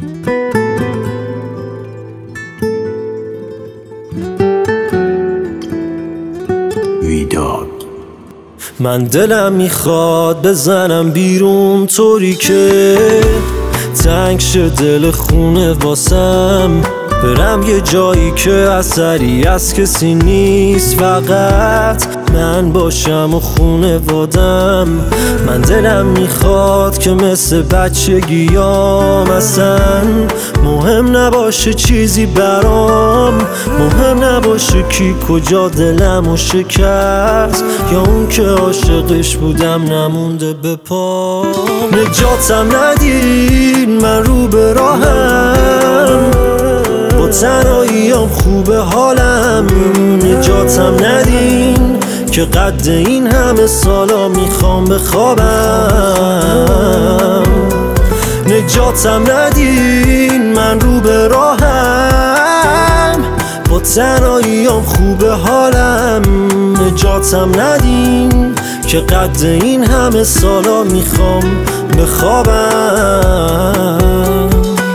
ویداد. من دلم میخواد بزنم بیرون طوری که تنگ شه دل خونه واسم، برم یه جایی که اثری از کسی نیست، فقط من باشم و خونوادم. من دلم میخواد که مثل بچگیام اصلا مهم نباشه چیزی برام، مهم نباشه کی کجا دلمو شکست، یا اون که عاشقش بودم نمونده به پام. نجاتم ندین من رو به راهم، با تنهاییام خوبه حالم. نجاتم ندین که قد این همه سالا میخوام بخوابم. نجاتم ندین من رو به راهم، با تنهاییام خوبه حالم. نجاتم ندین که قد این همه سالا میخوام بخوابم.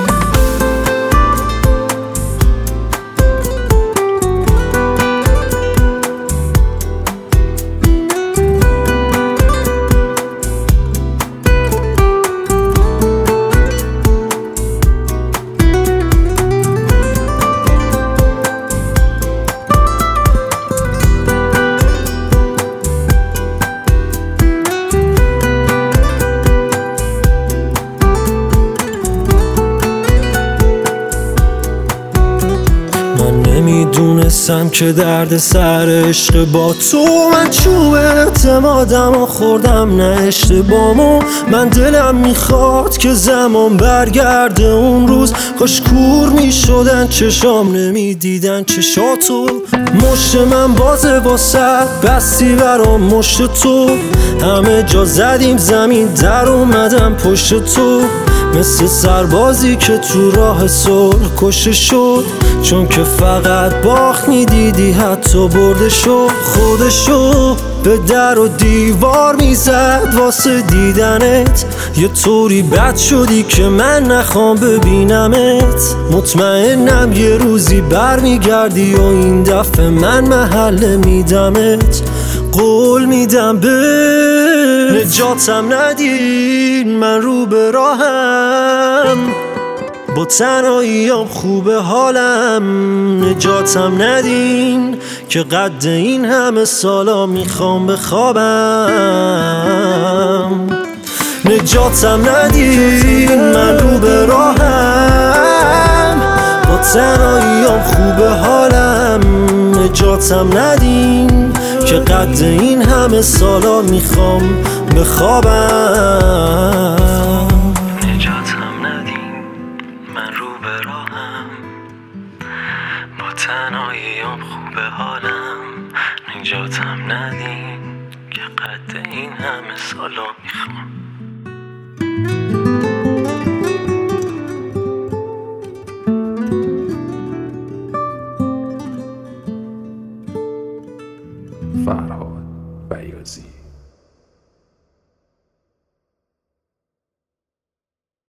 نمیدونستم که درد سر عشق با تو، من چوب اعتمادم و خوردم نه اشتباهمو. من دلم میخواد که زمان برگرده اون روز، کاش کور میشدن چشام نمیدیدن چشاتو. مشت من بازه واسه بستی برام مشت تو، همه جا زدیم زمین در اومدم پشت تو، مثل سربازی که تو راه صلح کشته شد، چون که فقط باخت میدیدی حتی برده شد. خودشو به در و دیوار میزد واسه دیدنت، یه طوری بد شدی که من نخوام ببینمت. مطمئنم یه روزی برمیگردی و این دفعه من محله میدمت، قول میدم به نجاتم ندین من رو به راهم، با تنهاییام خوبه حالم. نجاتم ندین که قد این همه سالا میخوام بخوابم. نجاتم ندین من رو به راهم، با تنهاییام خوبه حالم. نجاتم ندین که قد این همه سالا میخوام بخوابم. نجاتم ندین من رو به راهم، با تنهاییام خوبه حالم. نجاتم ندین که قد این همه سالا میخوام